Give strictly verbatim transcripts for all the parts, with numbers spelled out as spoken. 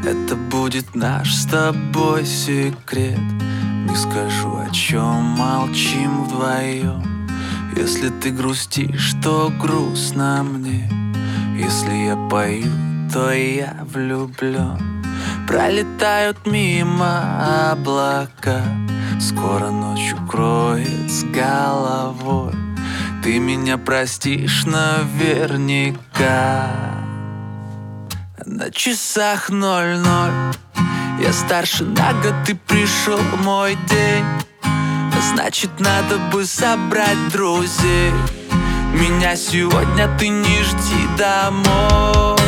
Это будет наш с тобой секрет. Не скажу, о чем молчим вдвоем. Если ты грустишь, то грустно мне. Если я пою, то я влюблен. Пролетают мимо облака, скоро ночь укроет с головой. Ты меня простишь наверняка. На часах ноль-ноль, я старше на год, ты пришел мой день. Значит, надо бы собрать друзей. Меня сегодня ты не жди домой.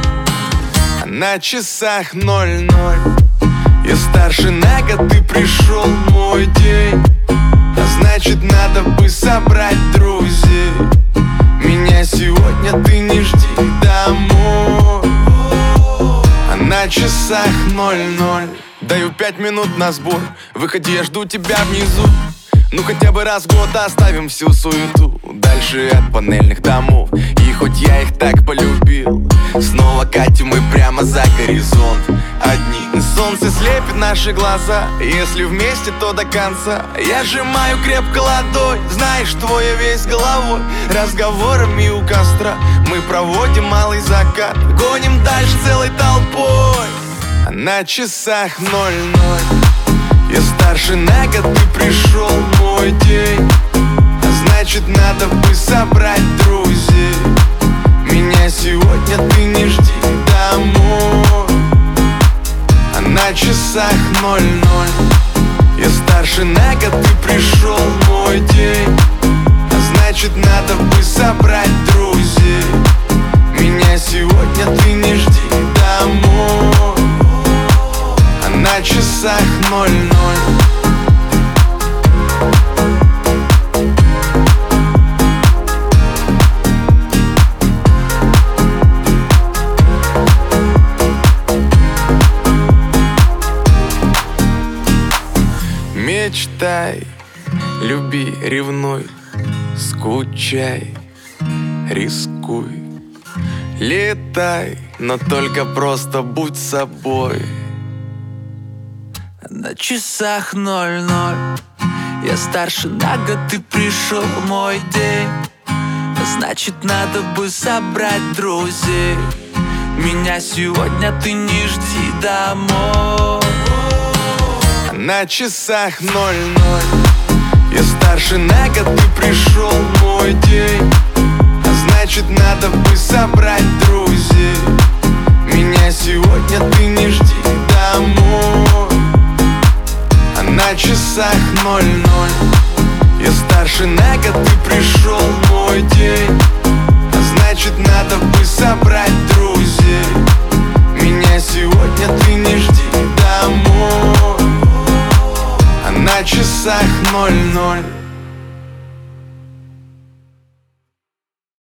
На часах ноль-ноль, я старше на год, ты пришел мой день. Значит, надо бы собрать друзей. Меня сегодня ты не жди домой. На часах ноль-ноль, даю пять минут на сбор. Выходи, я жду тебя внизу. Ну хотя бы раз в год оставим всю суету дальше от панельных домов. И хоть я их так полюбил, снова катим мы прямо за горизонт. Одни солнце слепит наши глаза, если вместе, то до конца. Я сжимаю крепко ладонь, знаешь, что я весь головой. Разговорами у костра мы проводим малый закат, гоним дальше целой толпой. На часах ноль-ноль, я старше на год, ты пришел мой день. Значит, надо бы собрать друзей. Меня сегодня ты не жди домой. На часах ноль-ноль, я старше на год, ты пришел мой день. Значит, надо бы собрать друзей. Меня сегодня ты не жди домой. На часах ноль-ноль. Мечтай, люби, ревнуй, скучай, рискуй, летай, но только просто будь собой. На часах ноль-ноль, я старше на год, ты пришел мой день. Значит, надо бы собрать друзей. Меня сегодня ты не жди домой. На часах ноль-ноль, я старше на год, ты пришел мой день. Значит, надо бы собрать друзей. Меня сегодня ты не жди домой. На часах ноль-ноль, я старше на год, ты пришел мой день. Значит, надо бы собрать друзей. Меня сегодня ты не жди домой. На часах ноль-ноль.